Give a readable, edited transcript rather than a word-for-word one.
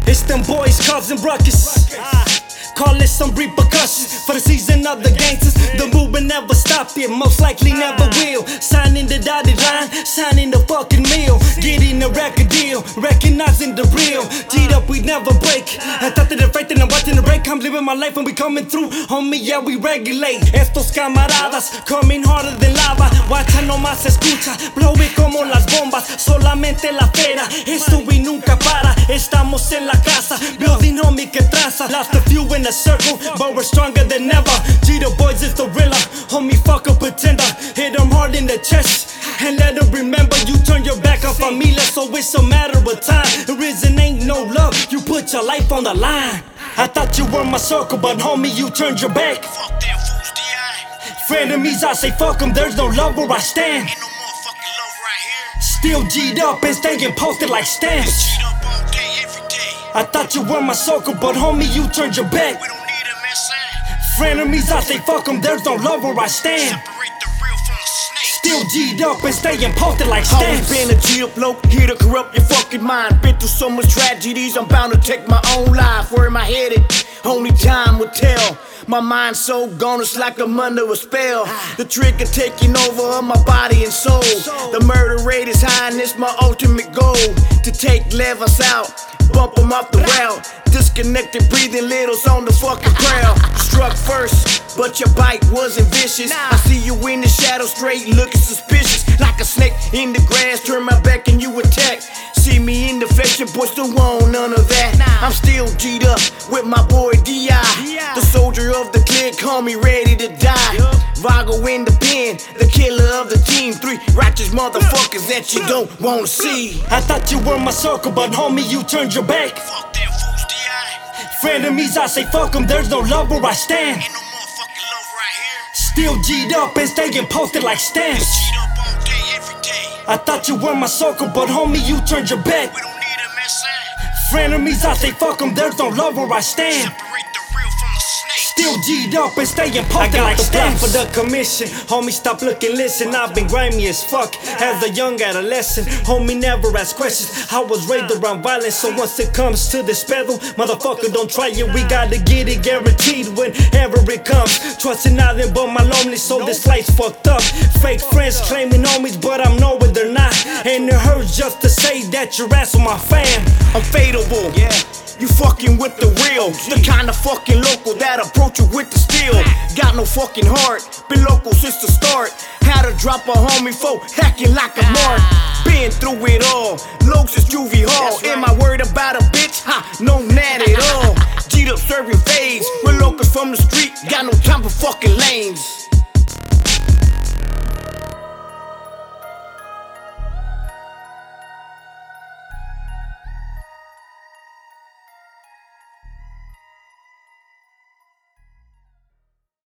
It's them boys causing ruckus. Call it some repercussions for the season of the gangsters. The movement never stopped it, most likely never will. Signing the dotted line, signing the fucking meal. Getting a record deal, recognizing the real. G'd up, we never break. I thought that the faith and I'm watching the break. I'm living my life when we coming through. Homie, yeah, we regulate. Estos camaradas coming harder than lava. Guacha nomás escucha, blow it como las bombas. Solamente la fera, esto y nunca para. Estamos en la casa, building homie que traza. Lost a few in a circle, but we're stronger than ever. G the boys is the realer, homie fuck a pretender. Hit him hard in the chest, and let him remember you turn your back on familia, so it's a matter of time. The reason ain't no love, you put your life on the line. I thought you were my circle, but homie you turned your back. Fuck them fools, D.I. Frenemies, I say fuck them, there's no love where I stand. Ain't no motherfucking love right here. Still G'd up and staying posted like stamps. Cheat up all day, every day. I thought you were my circle, but homie you turned your back. We don't need them, inside. Frenemies, I say fuck them, there's no love where I stand. Separate the real from the snake. Still G'd up and staying posted like Always stamps. been a G-up bloke, here to corrupt your fucking mind. Been through so much tragedies, I'm bound to take my own life. Where am I headed? Only time will tell. My mind's so gone, it's like I'm under a spell. The trigger taking over of my body and soul. The murder rate is high and it's my ultimate goal. To take levers out, bump them off the route. Disconnected, breathing littles on the fucking crowd. Struck first, but your bite wasn't vicious. I see you in the shadow, straight looking suspicious. Like a snake in the grass, turn my back and you attack. See me in the flesh, your boy still want none of that. I'm still G'd up with my boy D.I. The soldier of the clique, call me ready to die. Vago in the pen, the killer of the team. 3 righteous motherfuckers that you don't wanna see. I thought you were my circle, but homie you turned your back. Fuck them fools, D.I. Frenemies, I say fuck them, there's no love where I stand. Ain't no motherfucking love right here. Still G'd up and staying posted like stamps. Cheat up all day, every day. I thought you were my circle, but homie you turned your back. We don't need them, inside. Frenemies, I say fuck them, there's no love where I stand. Separate the real from the snake. Still G'd up and staying posted like stamps. For the commission, homie stop looking, listen. I've been grimy as fuck as a young adolescent. Homie never asked questions. I was raised around violence, so once it comes to this pedal, motherfucker don't try it. We gotta get it guaranteed whenever it comes. Trusting nothing but my lonely soul. This life's fucked up. Fake friends claiming homies, but I'm knowing they're not. And it hurts just to say that you're ass on my fam. I'm fadeable, yeah. You fucking with the real, the kind of fucking local that approach you with the steel. Got no fucking heart, been local since the start. Had to drop a homie for hacking like a mark. Been through it all, Lokes is juvie hall. Am I worried about a bitch? Ha, no, not at all. G'd up serving fades, we're locals from the street, got no time for fucking lanes.